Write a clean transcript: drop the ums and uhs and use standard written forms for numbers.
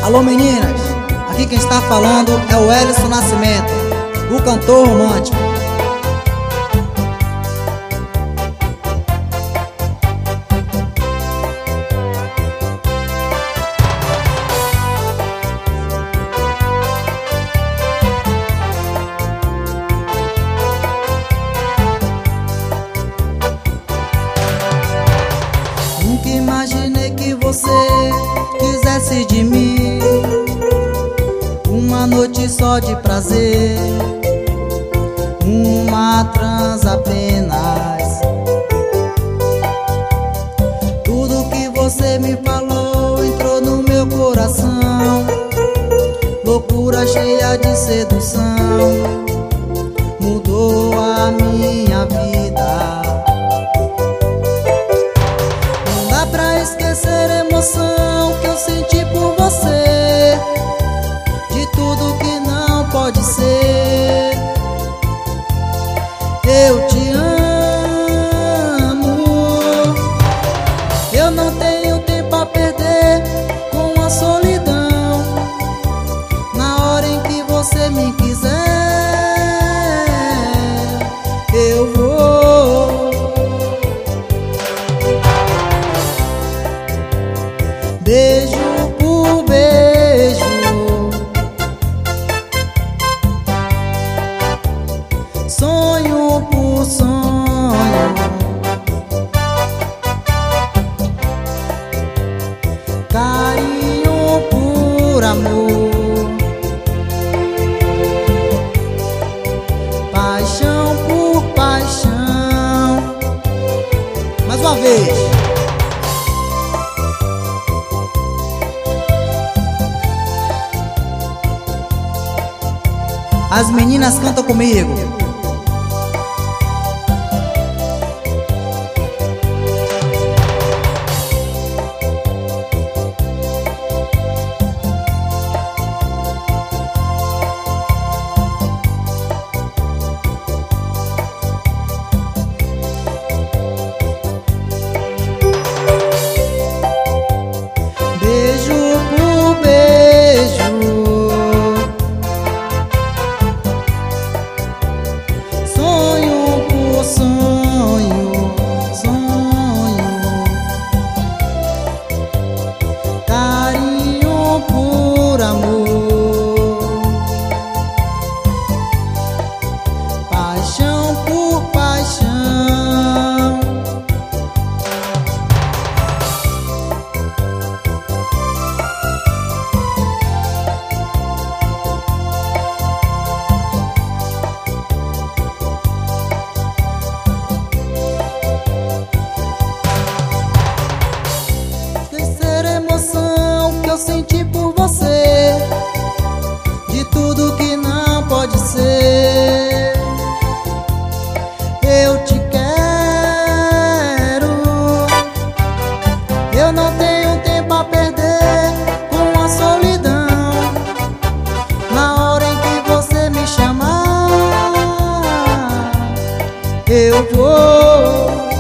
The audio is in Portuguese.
Alô meninas, aqui quem está falando é o Elison Nascimento, o cantor romântico. Nunca imaginei que você quisesse de mim uma noite só de prazer, uma transa apenas. Tudo que você me falou entrou no meu coração, loucura cheia de sedução, mudou a minha vida. Não dá pra esquecer a emoção que eu senti por você, de tudo que não pode ser. Eu te amo, eu não tenho tempo a perder com a solidão. Na hora em que você me quiser, eu vou. Beijo por beijo, sonho por sonho, carinho por amor, paixão por paixão. Mais uma vez. As meninas cantam comigo. Beijo por beijo, sonho por sonho, sonho, carinho por amor, paixão por paixão. Que eu senti por você, de tudo que não pode ser. Eu te quero, eu não tenho tempo a perder com a solidão. Na hora em que você me chamar, eu vou.